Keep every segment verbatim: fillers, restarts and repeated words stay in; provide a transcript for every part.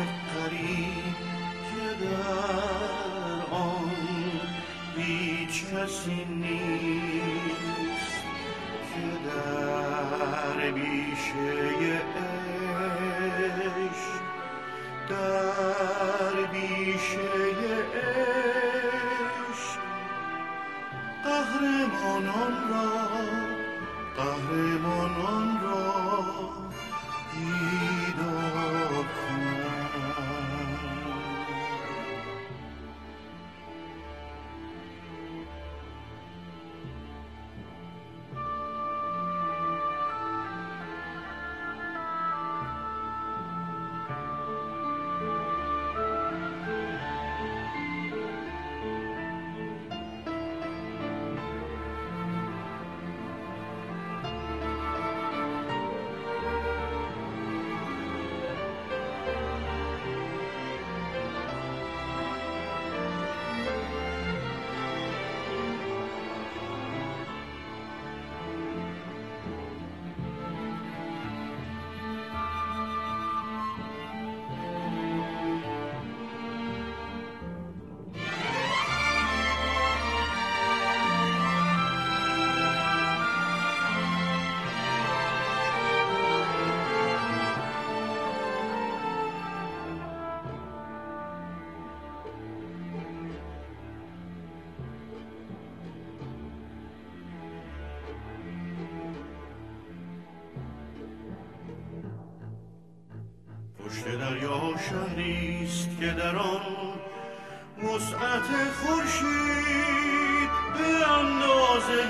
غریب که در آن هیچ کسی نیست، که در بیشه عشق، در بیشه عشق قهرمانان را قهرمانان را بیدار کنند. پشت دریا شهریست که در آن وسعت خورشید به اندازه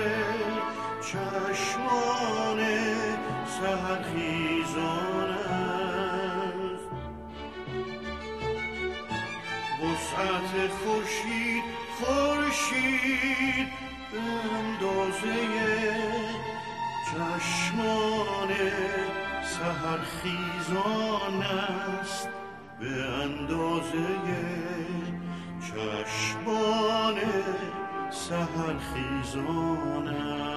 چشمان سحرخیزان است. وسعت خورشید خورشید به اندازه چشمان سحرخیزان است، به اندازه چشمان سحرخیزان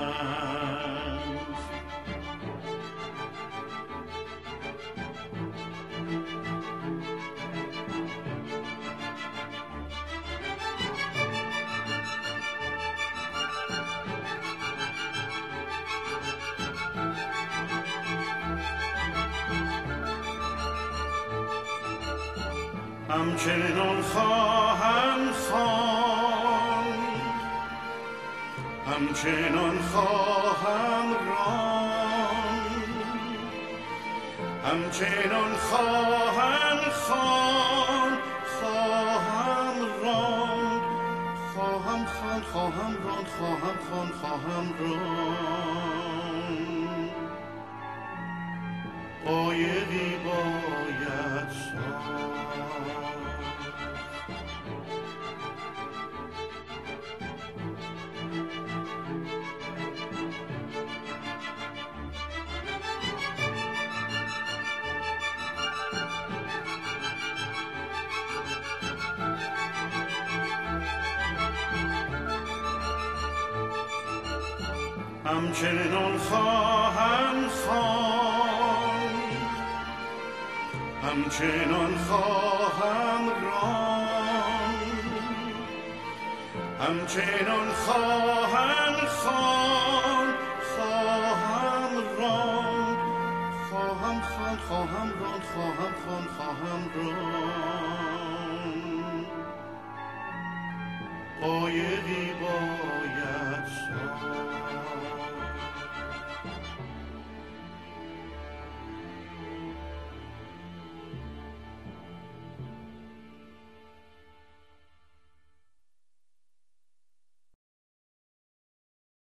است. همچنان خواهم خواند، همچنان خواهم راند، همچنان خواهم خواند، خواهم راند، خواهم خواند، خواهم راند، خواهم خواند، خواهم راند. قایقی باید ساخت، همچنان خواهم خواند، همچنان خواهم راند، همچنان خواهم خواند، خواهم راند، خواهم خواند، خواهم راند، خواهم خواند، خواهم راند. قایقی باید ساخت.